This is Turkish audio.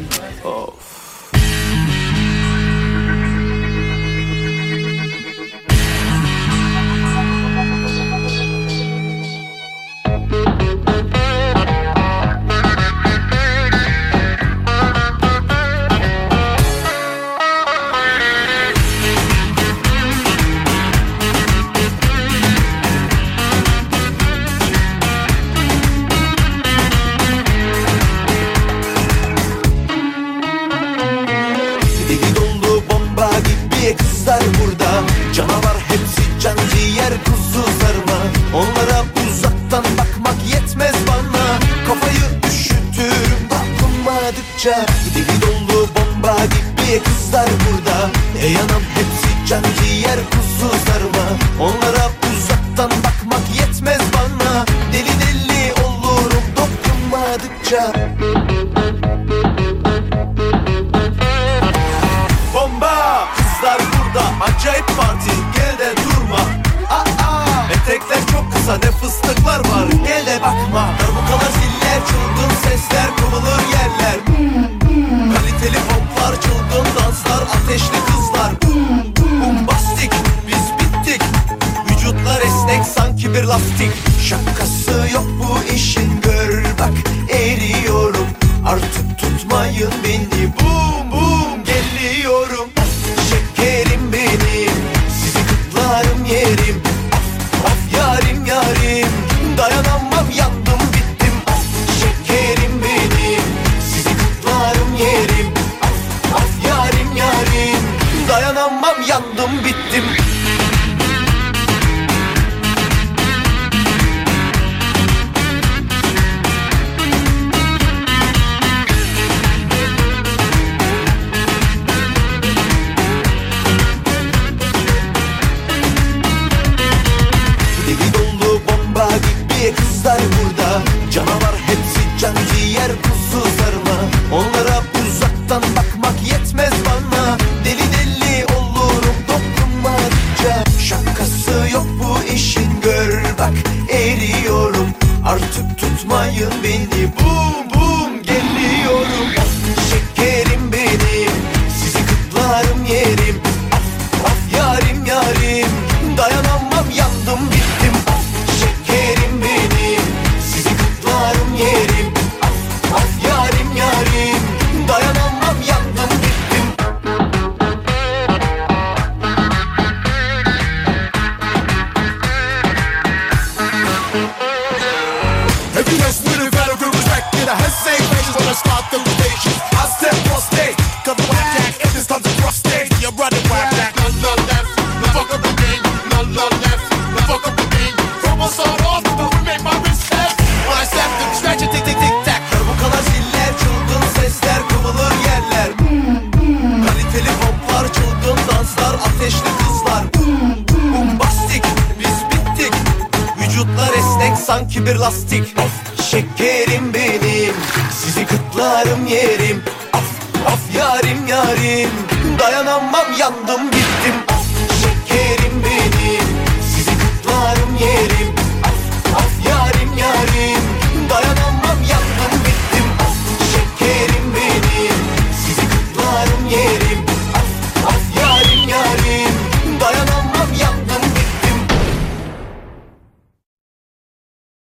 Of. Kızlar burada, canavar hepsi, can ciğer kuzu sarma. Onlara uzaktan bakmak yetmez bana, kafayı üşütürüm dokunmadıkça. Deli dolu bomba gibi kızlar burada, yanam hepsi, can ciğer kuzu sarma. Onlara uzaktan bakmak yetmez bana, deli deli olurum dokunmadıkça. Bomba! Kızlar burada, acayip parti, gel de durma. Etekler çok kısa, ne fıstıklar var, gel de bakma. Darbukalar, ziller, çılgın sesler, kovulur yerler. Kaliteli poplar, çılgın danslar, ateşli kızlar. Bombastik, biz bittik. Vücutlar esnek, sanki bir lastik. Şakası yok bu işin, gör bak eriyorum. Artık tutmayın beni, bum bum geliyorum. Şekerim benim, sizi kutlarım yerim. Of yarim yarim, dayanamam yandım bittim. Şekerim benim, sizi kutlarım yerim. Of yarim yarim, dayanamam yandım bittim. Kızlar burada, canavar hepsi, can ciğer kuzu sarma. Onlara uzaktan bakmak yetmez bana, deli deli olurum dokunmadıkça. Şakası yok bu işin, gör bak eriyorum. Artık tutmayın beni, bum bum geliyorum. Şekerim benim, sizi kutlarım yerim. Of yarim yarim, dayanamam yandım bittim. Şekerim benim, sizi kutlarım yerim. Of yarim yarim, dayanamam yandım bittim. If you just really better feel respect, get a head same faces when I start the station. I step on stage, cause the whack jack, if this comes across stage, you're running whack jack. None left, no fuck up the game. None left, no fuck up the game. From a start off, but we make my respect. When I step to stretch it, tick tick tick tack. Darbukalar, ziller, çılgın sesler, kovulur yerler. Kaliteli poplar, çılgın danslar, ateşli kızlar. Bombastik, biz bittik. Vücutlar esnek, sanki bir lastik. Şekerim benim, sizi kutlarım yerim. Of yarim yarim, dayanamam yandım bittim.